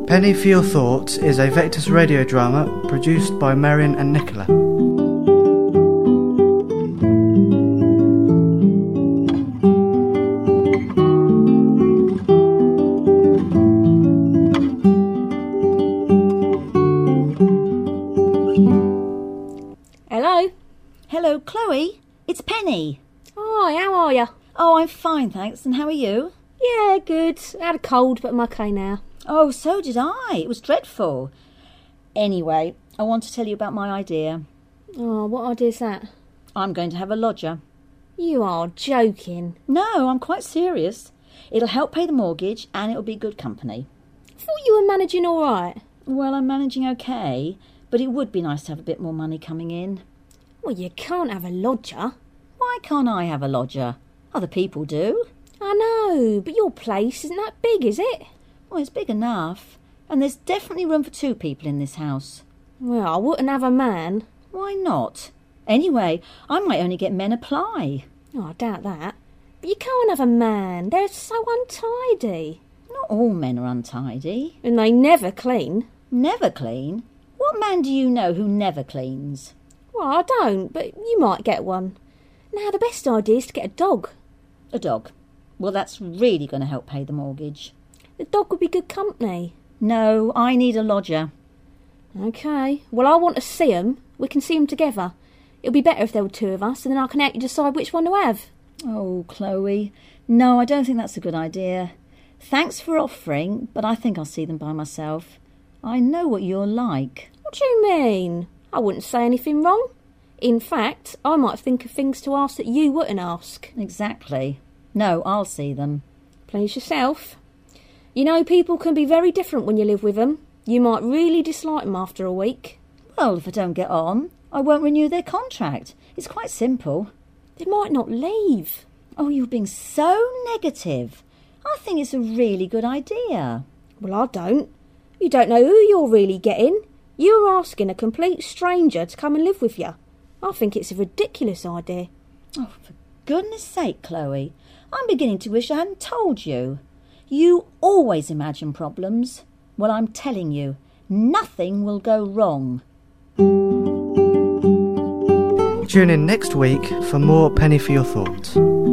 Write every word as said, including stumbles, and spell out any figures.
Penny for Your Thoughts is a Vectis radio drama produced by Marion and Nicola. Hello? Hello, Chloe. It's Penny. Hi, how are you? Oh, I'm fine, thanks. And how are you? Yeah, good. I had a cold, but I'm okay now. Oh, so did I. It was dreadful. Anyway, I want to tell you about my idea. Oh, what idea's that? I'm going to have a lodger. You are joking. No, I'm quite serious. It'll help pay the mortgage and it'll be good company. I thought you were managing all right. Well, I'm managing okay, but it would be nice to have a bit more money coming in. Well, you can't have a lodger. Why can't I have a lodger? Other people do. I know, but your place isn't that big, is it? Well, it's big enough. And there's definitely room for two people in this house. Well, I wouldn't have a man. Why not? Anyway, I might only get men apply. Oh, I doubt that. But you can't have a man. They're so untidy. Not all men are untidy. And they never clean. Never clean? What man do you know who never cleans? Well, I don't, but you might get one. Now, the best idea is to get a dog. A dog? Well, that's really going to help pay the mortgage. The dog would be good company. No, I need a lodger. OK. Well, I want to see 'em. We can see 'em together. It'll be better if there were two of us, and then I can help you decide which one to have. Oh, Chloe. No, I don't think that's a good idea. Thanks for offering, but I think I'll see them by myself. I know what you're like. What do you mean? I wouldn't say anything wrong. In fact, I might think of things to ask that you wouldn't ask. Exactly. No, I'll see them. Please yourself. You know, people can be very different when you live with them. You might really dislike them after a week. Well, if I don't get on, I won't renew their contract. It's quite simple. They might not leave. Oh, you're being so negative. I think it's a really good idea. Well, I don't. You don't know who you're really getting. You're asking a complete stranger to come and live with you. I think it's a ridiculous idea. Oh, for goodness sake, Chloe. I'm beginning to wish I hadn't told you. You always imagine problems. Well, I'm telling you, nothing will go wrong. Tune in next week for more Penny for Your Thoughts.